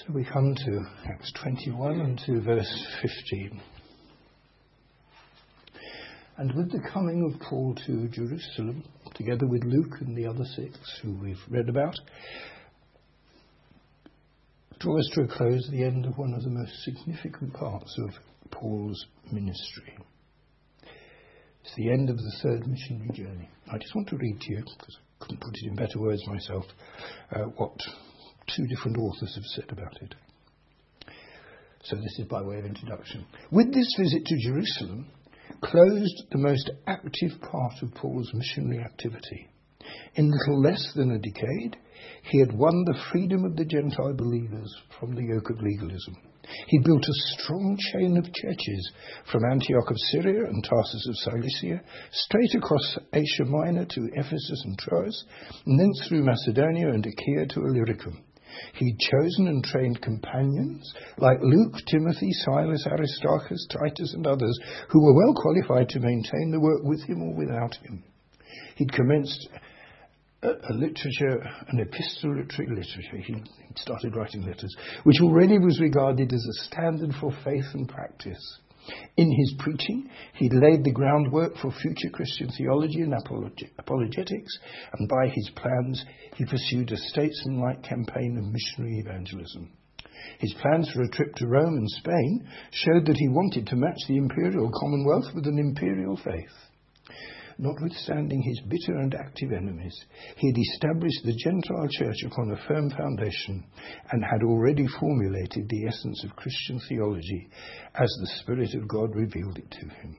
So we come to Acts 21 and to verse 15. And with the coming of Paul to Jerusalem, together with Luke and the other 6 who we've read about, draws to a close the end of one of the most significant parts of Paul's ministry. It's the end of the third missionary journey. I just want to read to you, because I couldn't put it in better words myself, what 2 different authors have said about it. So this is by way of introduction. With this visit to Jerusalem closed the most active part of Paul's missionary activity. In little less than a decade, he had won the freedom of the Gentile believers from the yoke of legalism. He built a strong chain of churches from Antioch of Syria and Tarsus of Cilicia, straight across Asia Minor to Ephesus and Troas, and thence through Macedonia and Achaia to Illyricum. He'd chosen and trained companions like Luke, Timothy, Silas, Aristarchus, Titus and others who were well qualified to maintain the work with him or without him. He'd commenced a literature, an epistolary literature. He'd started writing letters, which already was regarded as a standard for faith and practice. In his preaching, he laid the groundwork for future Christian theology and apologetics, and by his plans, he pursued a statesmanlike campaign of missionary evangelism. His plans for a trip to Rome and Spain showed that he wanted to match the imperial commonwealth with an imperial faith. Notwithstanding his bitter and active enemies, he had established the Gentile church upon a firm foundation and had already formulated the essence of Christian theology as the Spirit of God revealed it to him.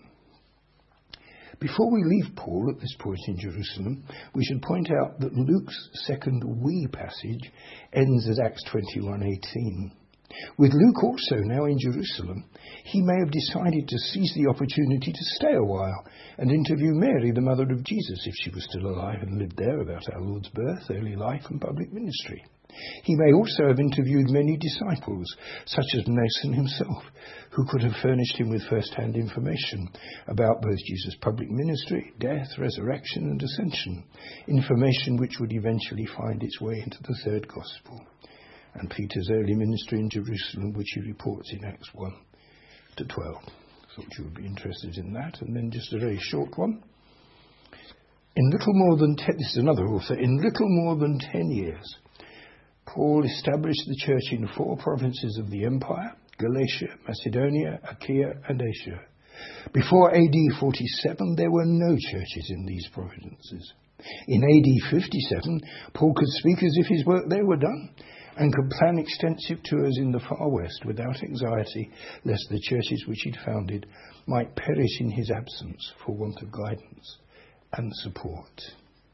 Before we leave Paul at this point in Jerusalem, we should point out that Luke's second "we" passage ends at Acts 21:18. With Luke also now in Jerusalem, he may have decided to seize the opportunity to stay a while and interview Mary, the mother of Jesus, if she was still alive and lived there, about our Lord's birth, early life and public ministry. He may also have interviewed many disciples, such as Nason himself, who could have furnished him with first-hand information about both Jesus' public ministry, death, resurrection and ascension, information which would eventually find its way into the third gospel, and Peter's early ministry in Jerusalem, which he reports in Acts 1 to 12. Thought you would be interested in that. And then just a very short one. This is another author. In little more than 10 years, Paul established the church in 4 provinces of the empire: Galatia, Macedonia, Achaia and Asia. Before AD 47, there were no churches in these provinces. In AD 57, Paul could speak as if his work there were done, and could plan extensive tours in the far west without anxiety lest the churches which he'd founded might perish in his absence for want of guidance and support.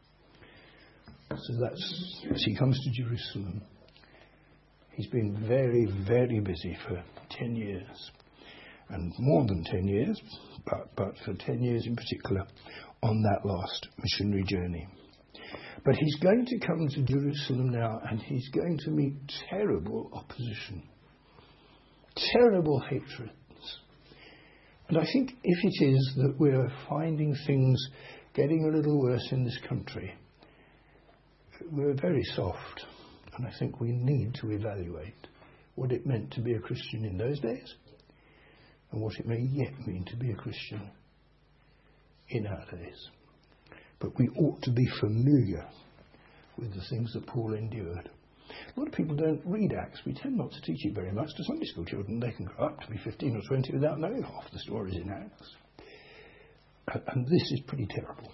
So that's as he comes to Jerusalem. He's been very, very busy for 10 years, and more than 10 years, but for 10 years in particular, on that last missionary journey. But he's going to come to Jerusalem now, and he's going to meet terrible opposition, terrible hatreds. And I think if it is that we're finding things getting a little worse in this country, we're very soft. And I think we need to evaluate what it meant to be a Christian in those days and what it may yet mean to be a Christian in our days. But we ought to be familiar with the things that Paul endured. A lot of people don't read Acts. We tend not to teach it very much to Sunday school children. They can grow up to be 15 or 20 without knowing half the stories in Acts. And this is pretty terrible.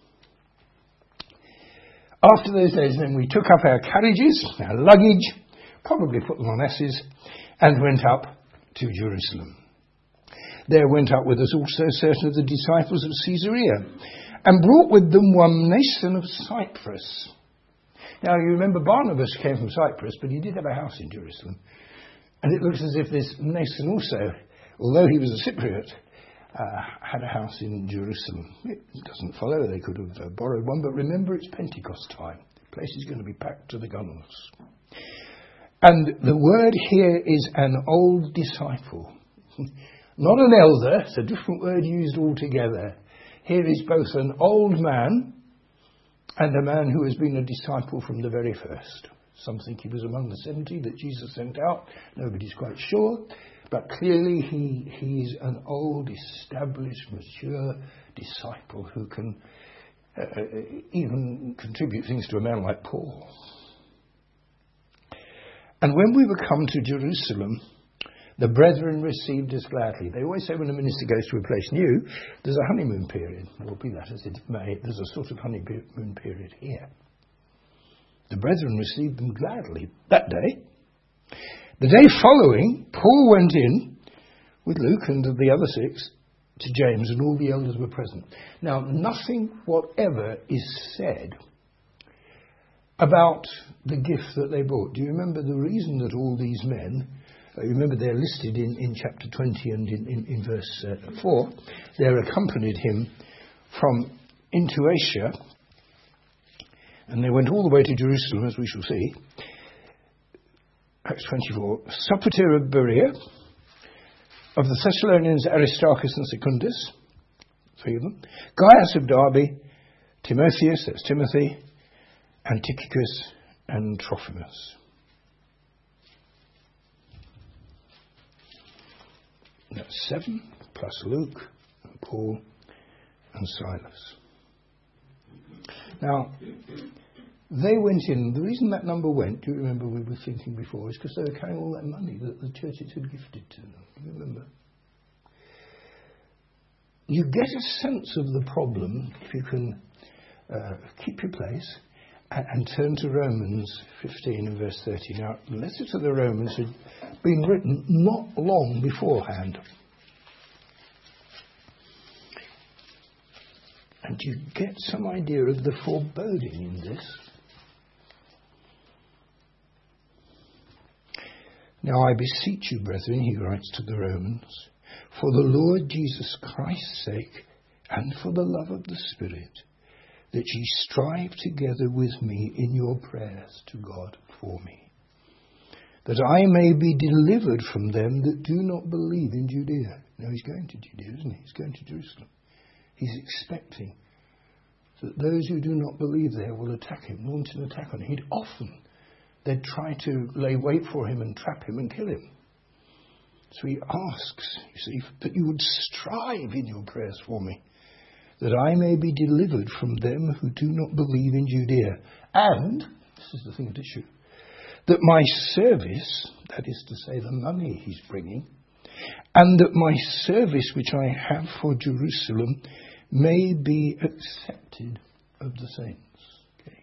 After those days, then, we took up our carriages, our luggage, probably put them on asses, and went up to Jerusalem. There went up with us also certain of the disciples of Caesarea, and brought with them one Nason of Cyprus. Now, you remember Barnabas came from Cyprus, but he did have a house in Jerusalem. And it looks as if this Nason also, although he was a Cypriot, had a house in Jerusalem. It doesn't follow. They could have borrowed one, but remember, it's Pentecost time. The place is going to be packed to the gunnels. And the word here is an old disciple. Not an elder, it's a different word used altogether. Here is both an old man and a man who has been a disciple from the very first. Some think he was among the 70 that Jesus sent out. Nobody's quite sure. But clearly he's an old, established, mature disciple who can even contribute things to a man like Paul. And when we were come to Jerusalem, the brethren received us gladly. They always say when a minister goes to a place new, there's a honeymoon period. Or be that as it may, there's a sort of honeymoon period here. The brethren received them gladly that day. The day following, Paul went in with Luke and the other 6 to James, and all the elders were present. Now, nothing whatever is said about the gift that they brought. Do you remember the reason that all these men, remember they're listed in chapter 20 and in verse 4, they're accompanied him from into Asia, and they went all the way to Jerusalem, as we shall see. Acts 24. Sopater of Berea, of the Thessalonians Aristarchus and Secundus, 3 of them. Gaius of Derbe, Timotheus, that's Timothy, and Tychicus and Trophimus. That's 7, plus Luke, and Paul, and Silas. Now, they went in. The reason that number went, do you remember we were thinking before, is because they were carrying all that money that the churches had gifted to them. Do you remember? You get a sense of the problem if you can keep your place and turn to Romans 15 and verse 30. Now, the letter to the Romans had been written not long beforehand. And you get some idea of the foreboding in this. Now I beseech you, brethren, he writes to the Romans, for the Lord Jesus Christ's sake and for the love of the Spirit, that ye strive together with me in your prayers to God for me, that I may be delivered from them that do not believe in Judea. Now he's going to Judea, isn't he? He's going to Jerusalem. He's expecting that those who do not believe there will attack him, launch an attack on him. They'd try to lay wait for him and trap him and kill him. So he asks, you see, that you would strive in your prayers for me, that I may be delivered from them who do not believe in Judea. And, this is the thing at issue, that my service, that is to say the money he's bringing, and that my service which I have for Jerusalem may be accepted of the saints. Okay.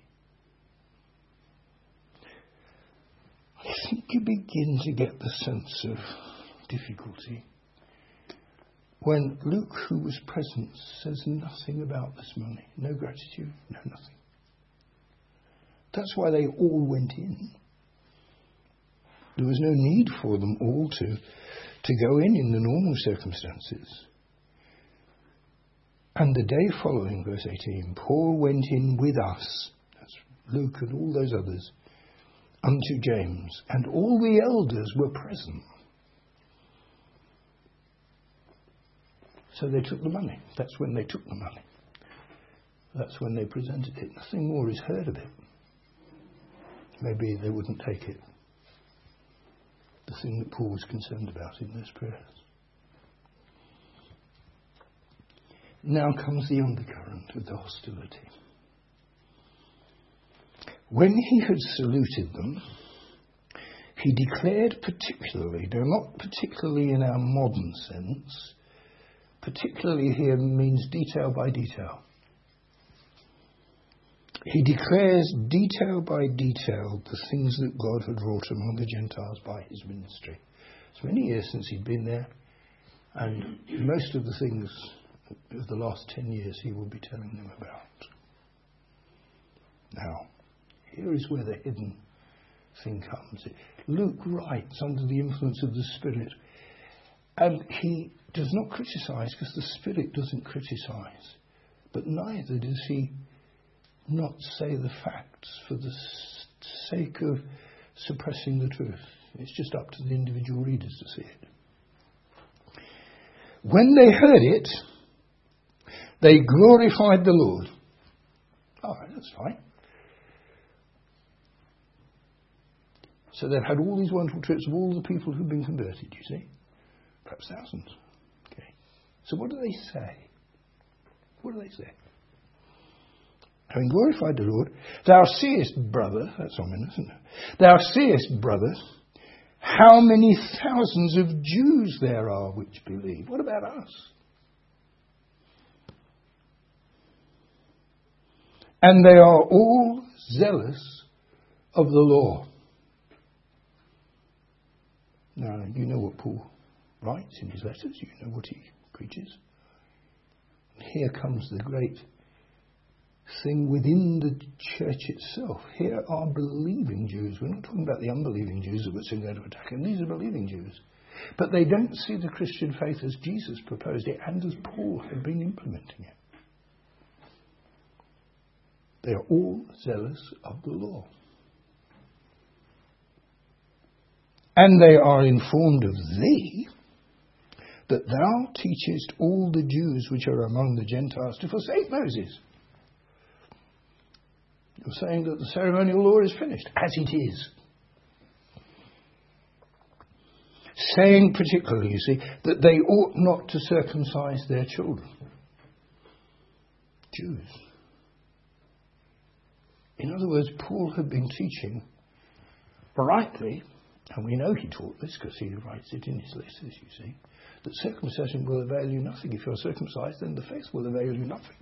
I think you begin to get the sense of difficulty when Luke, who was present, says nothing about this money. No gratitude, no nothing. That's why they all went in. There was no need for them all to go in the normal circumstances. And the day following, verse 18, Paul went in with us, that's Luke and all those others, unto James, and all the elders were present. So they took the money. That's when they took the money. That's when they presented it. Nothing more is heard of it. Maybe they wouldn't take it. The thing that Paul was concerned about in those prayers. Now comes the undercurrent of the hostility. When he had saluted them, he declared particularly, now not particularly in our modern sense, particularly here means detail by detail. He declares detail by detail the things that God had wrought among the Gentiles by his ministry. It's many years since he'd been there, and most of the things of the last 10 years he will be telling them about. Now, here is where the hidden thing comes. Luke writes under the influence of the Spirit, and he does not criticise because the Spirit doesn't criticise, but neither does he not say the facts for the sake of suppressing the truth. It's just up to the individual readers to see it. When they heard it, they glorified the Lord. All right, that's fine. So they've had all these wonderful trips of all the people who've been converted, you see. Perhaps thousands. Okay. So what do they say? What do they say? Having glorified the Lord, thou seest, brother, that's ominous, isn't it? Thou seest, brother, how many thousands of Jews there are which believe. What about us? And they are all zealous of the law. Now, you know what Paul writes in his letters. You know what he preaches. And here comes the great thing within the church itself. Here are believing Jews. We're not talking about the unbelieving Jews that we're soon going to attack them. These are believing Jews. But they don't see the Christian faith as Jesus proposed it and as Paul had been implementing it. They are all zealous of the law. And they are informed of thee, that thou teachest all the Jews which are among the Gentiles to forsake Moses. You're saying that the ceremonial law is finished, as it is. Saying particularly, you see, that they ought not to circumcise their children. Jews. In other words, Paul had been teaching rightly, and we know he taught this because he writes it in his letters, you see, that circumcision will avail you nothing. If you're circumcised, then the faith will avail you nothing.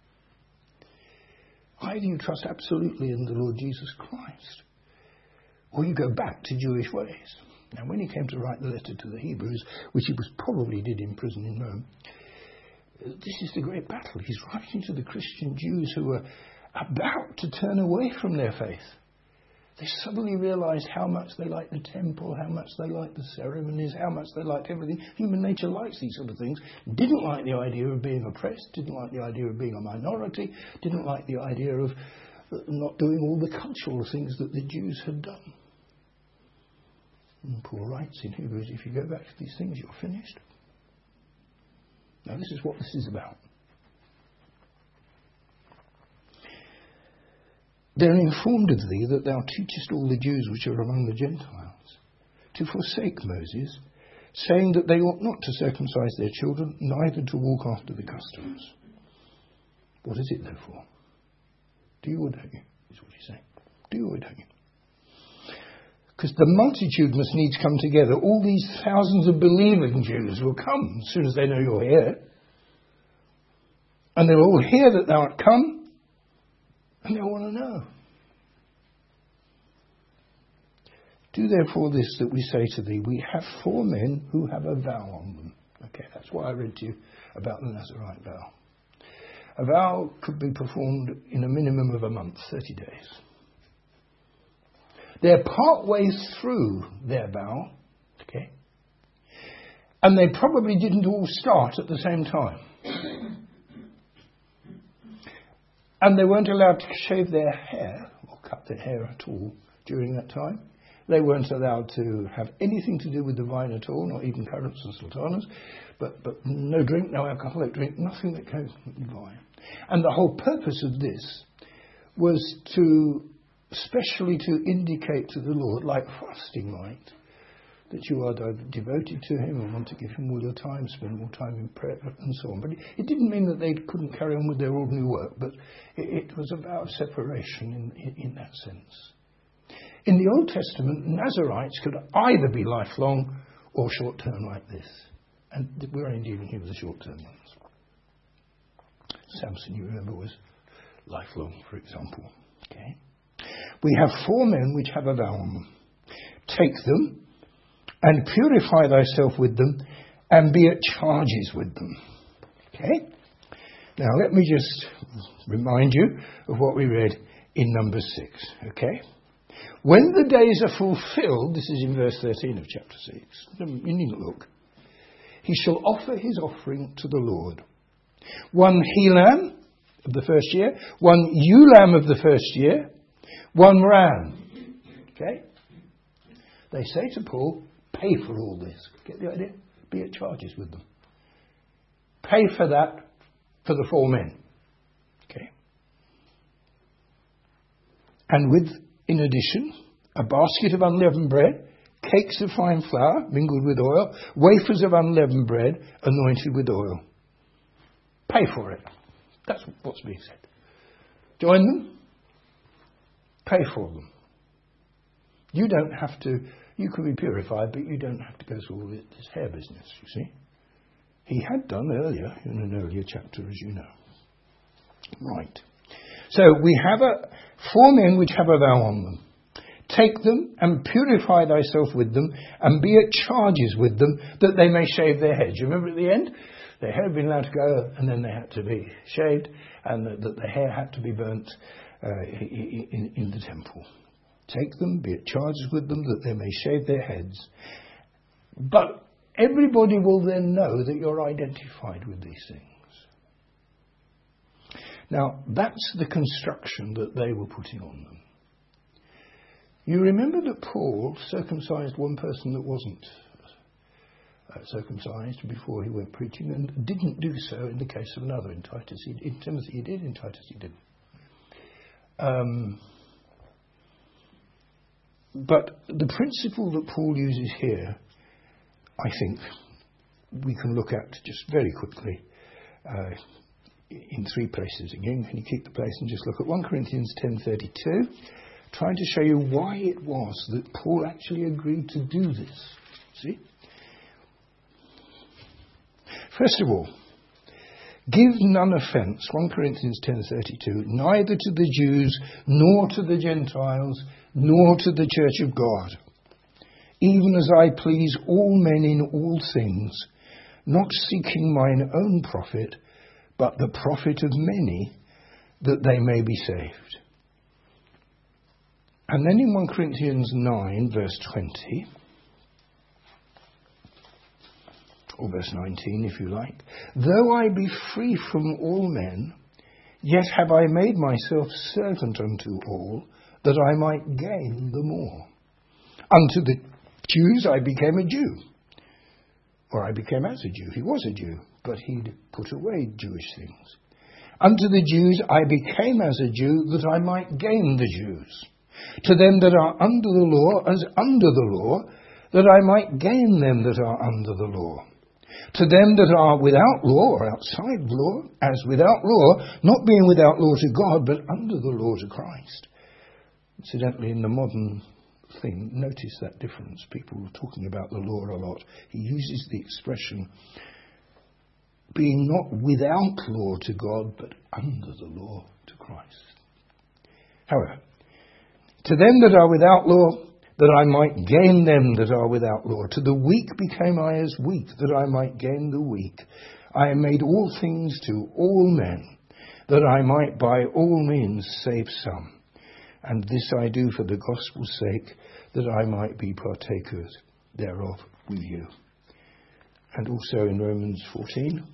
Either you trust absolutely in the Lord Jesus Christ, or you go back to Jewish ways. Now, when he came to write the letter to the Hebrews, which he probably did in prison in Rome, this is the great battle. He's writing to the Christian Jews who are about to turn away from their faith. They suddenly realised how much they liked the temple, how much they liked the ceremonies, how much they liked everything. Human nature likes these sort of things. Didn't like the idea of being oppressed, didn't like the idea of being a minority, didn't like the idea of not doing all the cultural things that the Jews had done. And Paul writes in Hebrews, if you go back to these things, you're finished. Now this is what this is about. They're informed of thee that thou teachest all the Jews which are among the Gentiles to forsake Moses, saying that they ought not to circumcise their children, neither to walk after the customs. What is it therefore? Do you or don't you? Is what he's saying. Do you or don't you? Because the multitude must needs come together. All these thousands of believing Jews will come as soon as they know you're here. And they'll all hear that thou art come. And they want to know. Do therefore this that we say to thee, we have 4 men who have a vow on them. Okay, that's what I read to you about the Nazarite vow. A vow could be performed in a minimum of a month, 30 days. They're part way through their vow, okay? And they probably didn't all start at the same time. And they weren't allowed to shave their hair or cut their hair at all during that time. They weren't allowed to have anything to do with the vine at all, not even currants and sultanas. But no drink, no alcoholic drink, nothing that came from the vine. And the whole purpose of this was especially to indicate to the Lord, like fasting might, that you are devoted to him and want to give him all your time, spend more time in prayer and so on. But it didn't mean that they couldn't carry on with their ordinary work, but it was about separation in that sense. In the Old Testament, Nazarites could either be lifelong or short-term like this. And we're only dealing here with the short-term ones. Samson, you remember, was lifelong, for example. Okay. We have 4 men which have a vow on them. Take them, and purify thyself with them, and be at charges with them. Okay? Now let me just remind you of what we read in number 6. Okay? When the days are fulfilled, this is in verse 13 of chapter 6. You needn't look. He shall offer his offering to the Lord. 1 he-lamb of the first year, 1 ewe-lamb of the first year, 1 ram. Okay? They say to Paul, pay for all this. Get the idea? Be at charges with them. Pay for that for the 4 men. Okay? And in addition, a basket of unleavened bread, cakes of fine flour mingled with oil, wafers of unleavened bread anointed with oil. Pay for it. That's what's being said. Join them. Pay for them. You don't have to, you can be purified, but you don't have to go through all this hair business, you see. He had done earlier, in an earlier chapter, as you know. Right. So we have 4 men which have a vow on them. Take them and purify thyself with them, and be at charges with them, that they may shave their heads. You remember at the end? Their hair had been allowed to go, and then they had to be shaved, and that the hair had to be burnt in the temple. Take them, be at charges with them, that they may shave their heads. But everybody will then know that you're identified with these things. Now, that's the construction that they were putting on them. You remember that Paul circumcised one person that wasn't circumcised before he went preaching, and didn't do so in the case of another. In Titus, in Timothy he did, in Titus he didn't. But the principle that Paul uses here, I think, we can look at just very quickly in 3 places. Again, can you keep the place and just look at 1 Corinthians 10:32, trying to show you why it was that Paul actually agreed to do this. See? First of all, give none offence, 1 Corinthians 10:32, neither to the Jews, nor to the Gentiles, nor to the church of God, even as I please all men in all things, not seeking mine own profit, but the profit of many, that they may be saved. And then in 1 Corinthians 9, verse 20, or verse 19, if you like, though I be free from all men, yet have I made myself servant unto all, that I might gain the more. Unto the Jews I became a Jew. Or I became as a Jew. He was a Jew, but he'd put away Jewish things. Unto the Jews I became as a Jew, that I might gain the Jews. To them that are under the law, as under the law, that I might gain them that are under the law. To them that are without law, or outside law, as without law, not being without law to God, but under the law to Christ. Incidentally, in the modern thing, notice that difference. People are talking about the law a lot. He uses the expression, being not without law to God, but under the law to Christ. However, to them that are without law, that I might gain them that are without law. To the weak became I as weak, that I might gain the weak. I am made all things to all men, that I might by all means save some. And this I do for the gospel's sake, that I might be partakers thereof with you. And also in Romans 14,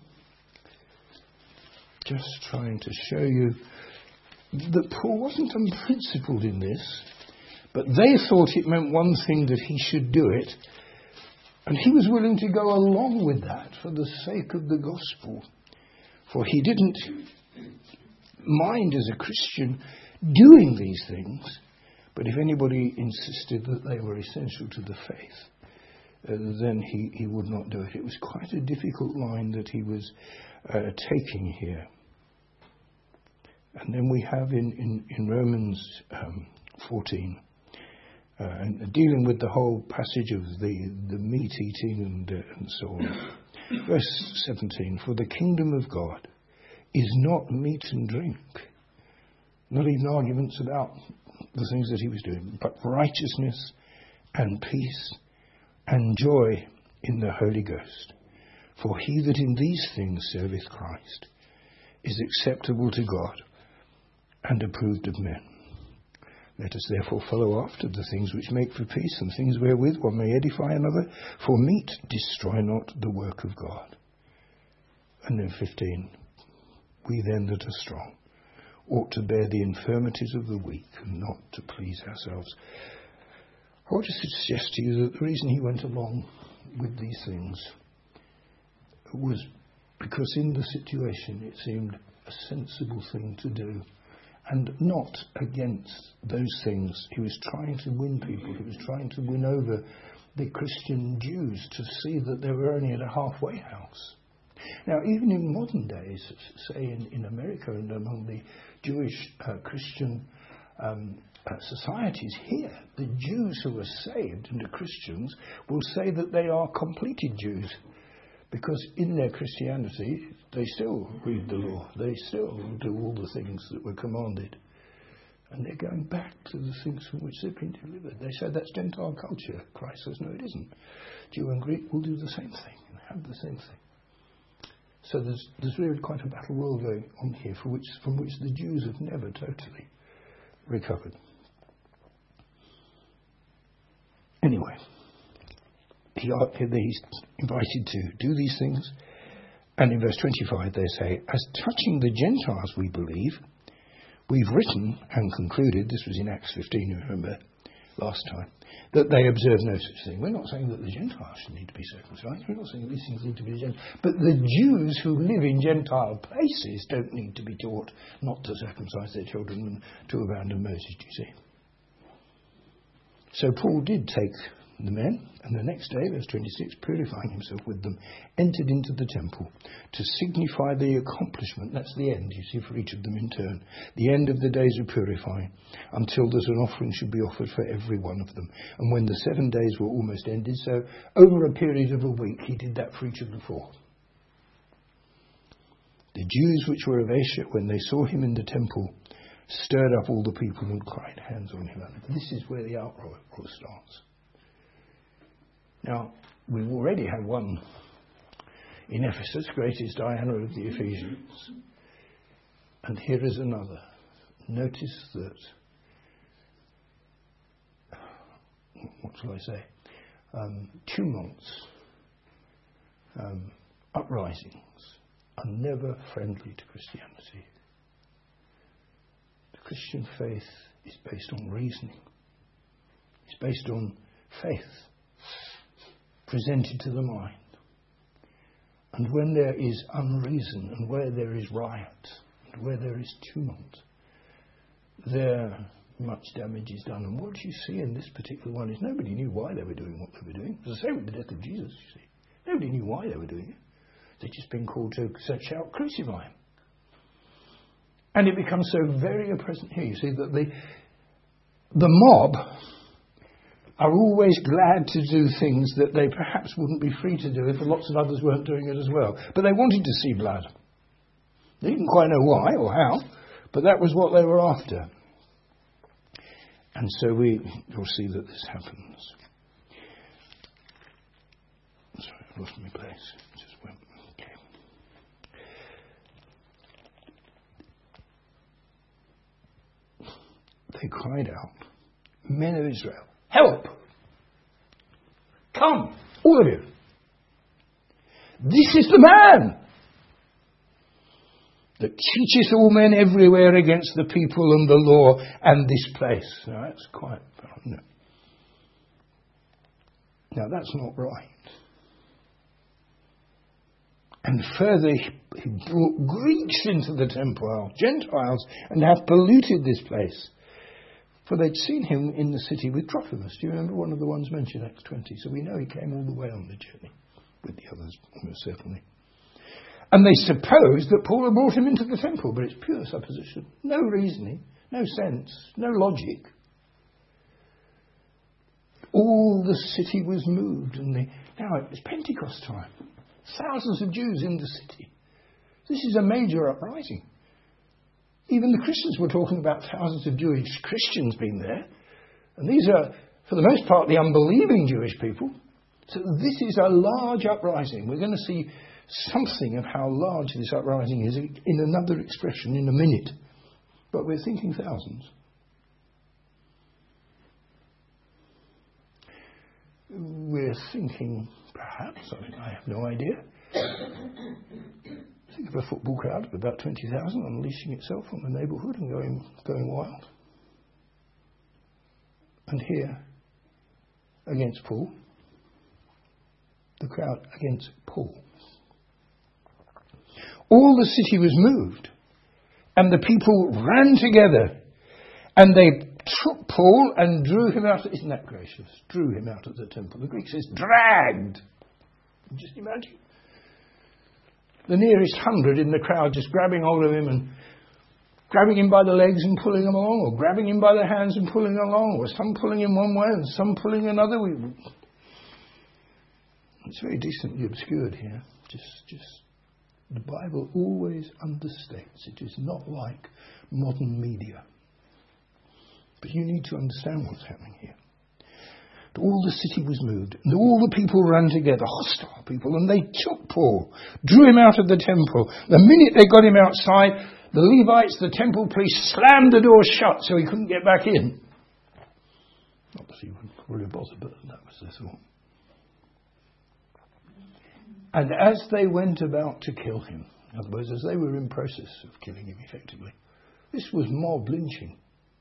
just trying to show you that Paul wasn't unprincipled in this, but they thought it meant one thing, that he should do it, and he was willing to go along with that for the sake of the gospel. For he didn't mind as a Christian doing these things, but if anybody insisted that they were essential to the faith, then he would not do it. It was quite a difficult line that he was taking here. And then we have in Romans 14, and dealing with the whole passage of the meat eating and so on. Verse 17, for the kingdom of God is not meat and drink, not even arguments about the things that he was doing, but righteousness and peace and joy in the Holy Ghost. For he that in these things serveth Christ is acceptable to God and approved of men. Let us therefore follow after the things which make for peace, and things wherewith one may edify another. For meat destroy not the work of God. And then 15, we then that are strong ought to bear the infirmities of the weak, and not to please ourselves. I want to suggest to you that the reason he went along with these things was because in the situation it seemed a sensible thing to do, and not against those things. He was trying to win people. He was trying to win over the Christian Jews to see that they were only at a halfway house. Now, even in modern days, say in America and among the Jewish Christian societies here, the Jews who are saved and are Christians will say that they are completed Jews, because in their Christianity they still read the law, they still do all the things that were commanded, and they're going back to the things from which they've been delivered. They say that's Gentile culture. Christ says no, it isn't. Jew and Greek will do the same thing and have the same thing. So there's really quite a battle royal going on here from which the Jews have never totally recovered. Anyway, he's invited to do these things, and in verse 25 they say, as touching the Gentiles we believe, we've written and concluded, this was in Acts 15, you remember, last time, that they observe no such thing. We're not saying that the Gentiles should need to be circumcised. We're not saying that these things need to be Gentiles. But the Jews who live in Gentile places don't need to be taught not to circumcise their children and to abandon Moses, do you see? So Paul did take the men, and the next day, verse 26, purifying himself with them, entered into the temple to signify the accomplishment. That's the end, you see, for each of them in turn. The end of the days of purifying, until there's an offering should be offered for every one of them. And when the 7 days were almost ended, so over a period of a week, he did that for each of the 4. The Jews which were of Asia, when they saw him in the temple, stirred up all the people and cried hands on him. And this is where the outroar starts. Now, we've already had one in Ephesus, great is Diana of the Ephesians. And here is another. Notice that, what shall I say, tumults, uprisings are never friendly to Christianity. The Christian faith is based on reasoning. It's based on faith presented to the mind. And when there is unreason, and where there is riot, and where there is tumult, there much damage is done. And what you see in this particular one is nobody knew why they were doing what they were doing. It was the same with the death of Jesus, you see. Nobody knew why they were doing it. They'd just been called to shout, crucify him. And it becomes so very present here. You see that the mob are always glad to do things that they perhaps wouldn't be free to do if lots of others weren't doing it as well. But they wanted to see blood. They didn't quite know why or how, but that was what they were after. And so you'll see that this happens. Sorry, I lost my place. Just went. Okay. They cried out, men of Israel, help! Come, all of you. This is the man that teacheth all men everywhere against the people and the law and this place. Now that's quite, no. Now that's not right. And further, he brought Greeks into the temple, Gentiles, and have polluted this place. For they'd seen him in the city with Trophimus. Do you remember one of the ones mentioned, Acts 20? So we know he came all the way on the journey with the others, almost certainly. And they supposed that Paul had brought him into the temple, but it's pure supposition. No reasoning, no sense, no logic. All the city was moved, and now it was Pentecost time. Thousands of Jews in the city. This is a major uprising. Even the Christians were talking about thousands of Jewish Christians being there. And these are, for the most part, the unbelieving Jewish people. So this is a large uprising. We're going to see something of how large this uprising is in another expression in a minute. But we're thinking thousands. We're thinking, perhaps, I have no idea. Think of a football crowd of about 20,000 unleashing itself on the neighbourhood and going wild. And here, against Paul, the crowd against Paul. All the city was moved, And the people ran together, and they took Paul and drew him out. Isn't that gracious? Drew him out of the temple. The Greek says dragged. Just imagine. The nearest 100 in the crowd just grabbing hold of him and grabbing him by the legs and pulling him along, or grabbing him by the hands and pulling him along, or some pulling him one way and some pulling another. It's very decently obscured here. Just the Bible always understates. It is not like modern media. But you need to understand what's happening here. All the city was moved, and all the people ran together, hostile people, and they took Paul, drew him out of the temple. The minute they got him outside, the Levites, the temple priests, slammed the door shut so he couldn't get back in. Not that he would really bother, but that was their thought. And as they went about to kill him, in other words, as they were in process of killing him effectively, this was mob lynching.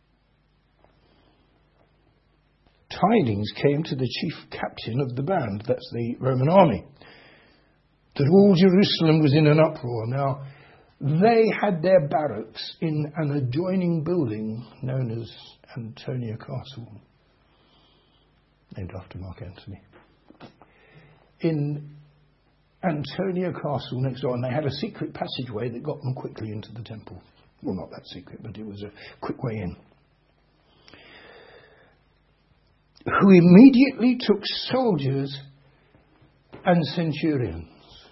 Tidings came to the chief captain of the band, that's the Roman army, that all Jerusalem was in an uproar. Now, they had their barracks in an adjoining building known as Antonia Castle, named after Mark Antony. In Antonia Castle next door, and they had a secret passageway that got them quickly into the temple. Well, not that secret, but it was a quick way in. Who immediately took soldiers and centurions.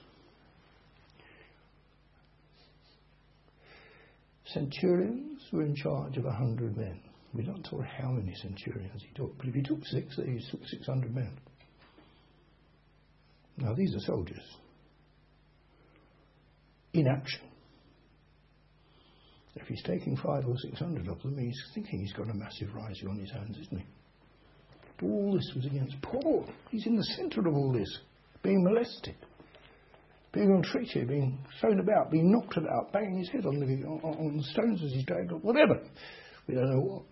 Centurions were in charge of 100 men. We're not told how many centurions he took, but if he took 6, he took 600 men. Now these are soldiers in action. If he's taking 500 or 600 of them, he's thinking he's got a massive rise on his hands, isn't he? All this was against Paul. He's in the centre of all this, being molested, being maltreated, being thrown about, being knocked about, banging his head on the stones as he's dragged up, whatever. We don't know what.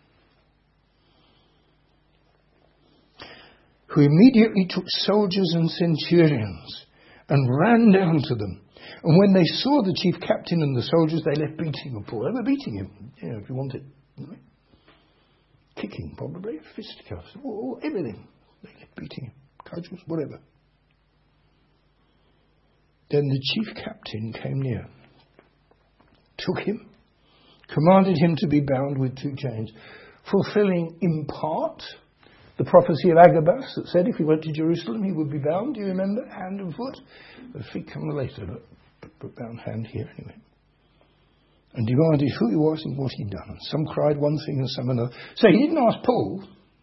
Who immediately took soldiers and centurions and ran down to them. And when they saw the chief captain and the soldiers, they left beating of Paul. They were beating him, if you wanted. Right? Kicking, probably, fisticuffs, everything. They left beating him, cudgels, whatever. Then the chief captain came near, took him, commanded him to be bound with 2 chains, fulfilling in part the prophecy of Agabus that said if he went to Jerusalem he would be bound. Do you remember? Hand and foot. The feet come later, but bound hand here anyway. And demanded who he was and what he'd done. And some cried one thing and some another. So he didn't ask Paul.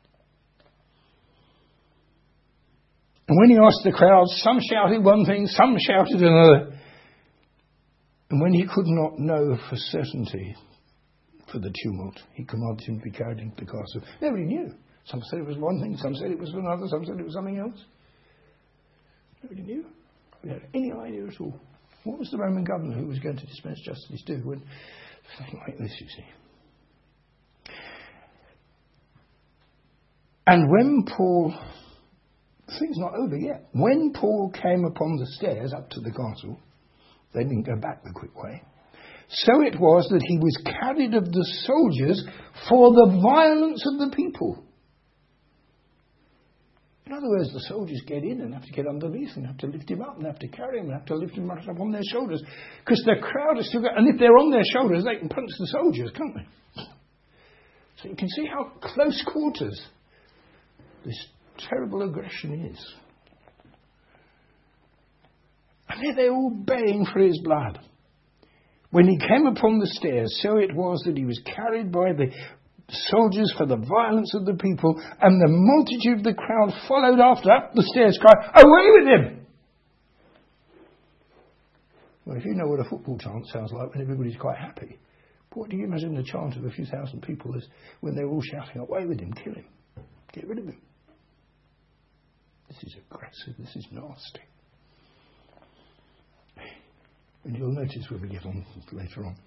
And when he asked the crowd, some shouted one thing, some shouted another. And when he could not know for certainty for the tumult, he commanded him to be carried into the castle. Nobody knew. Some said it was one thing, some said it was another, some said it was something else. Nobody knew. We had any idea at all. What was the Roman governor who was going to dispense justice do when something like this, you see? And when Paul, the thing's not over yet. When Paul came upon the stairs up to the castle, they didn't go back the quick way. So it was that he was carried of the soldiers for the violence of the people. In other words, the soldiers get in and have to get underneath and have to lift him up and have to carry him and have to lift him up on their shoulders. Because the crowd is still going, and if they're on their shoulders, they can punch the soldiers, can't they? So you can see how close quarters this terrible aggression is. And there they're all baying for his blood. When he came upon the stairs, so it was that he was carried by the soldiers for the violence of the people, and the multitude of the crowd followed after up the stairs, crying, "Away with him!" Well, if you know what a football chant sounds like when everybody's quite happy, what do you imagine the chant of a few thousand people is when they're all shouting, "Away with him, kill him, get rid of him"? This is aggressive, this is nasty. And you'll notice when we get on later on,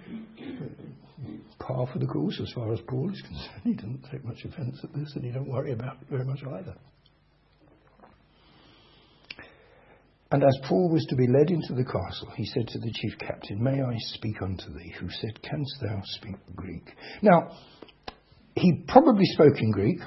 par for the course as far as Paul is concerned. He doesn't take much offence at this, and he don't worry about it very much either. And as Paul was to be led into the castle, he said to the chief captain, "May I speak unto thee?" Who said, "Canst thou speak Greek?" Now, he probably spoke in Greek,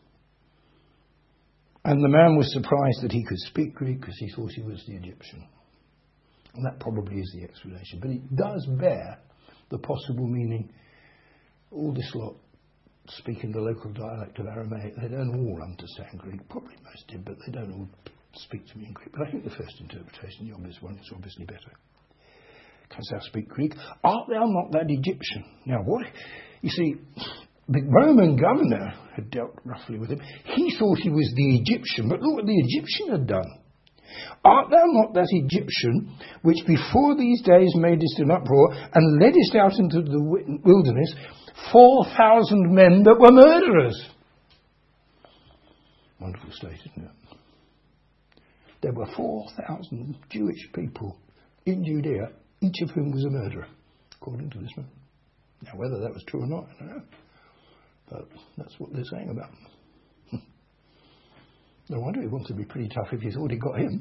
and the man was surprised that he could speak Greek because he thought he was the Egyptian. And that probably is the explanation. But it does bear the possible meaning, all this lot speak in the local dialect of Aramaic. They don't all understand Greek. Probably most did, but they don't all speak to me in Greek. But I think the first interpretation, the obvious one, is obviously better. Canst thou speak Greek? Art thou not that Egyptian? Now what? You see, the Roman governor had dealt roughly with him. He thought he was the Egyptian, but look what the Egyptian had done. Art thou not that Egyptian which before these days madest an uproar and leddest out into the wilderness 4,000 men that were murderers? Wonderful state, isn't it? There were 4,000 Jewish people in Judea, each of whom was a murderer, according to this man. Now, whether that was true or not, I don't know. But that's what they're saying about him. No wonder he wanted to be pretty tough if he's already got him.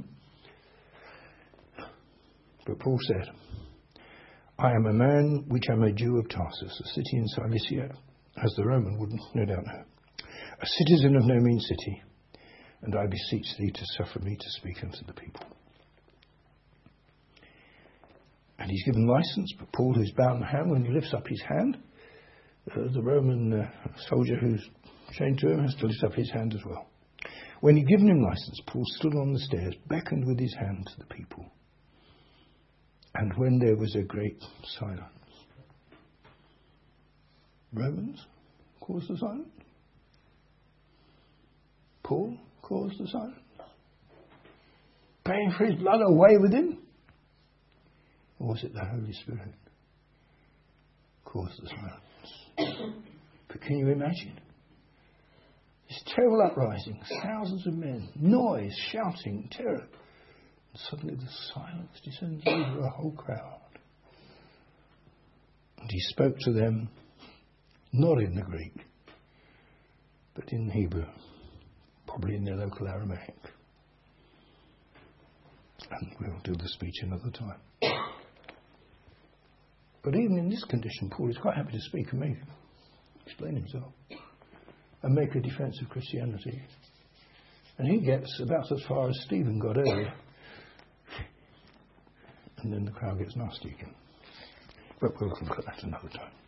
But Paul said, "I am a man which am a Jew of Tarsus, a city in Cilicia, as the Roman would no doubt know, a citizen of no mean city, and I beseech thee to suffer me to speak unto the people." And he's given license, but Paul, who's bound in the hand, when he lifts up his hand, the Roman soldier who's chained to him has to lift up his hand as well. When he'd given him license, Paul stood on the stairs, beckoned with his hand to the people. And when there was a great silence. Romans caused the silence? Paul caused the silence? Paying for his blood away with him? Or was it the Holy Spirit caused the silence? But can you imagine? This terrible uprising, thousands of men, noise, shouting, terror. And suddenly the silence descends over a whole crowd. And he spoke to them, not in the Greek, but in Hebrew, probably in their local Aramaic. And we'll do the speech another time. But even in this condition, Paul is quite happy to speak and explain himself and make a defence of Christianity. And he gets about as far as Stephen got earlier. And then the crowd gets nasty again. But we'll look at that another time.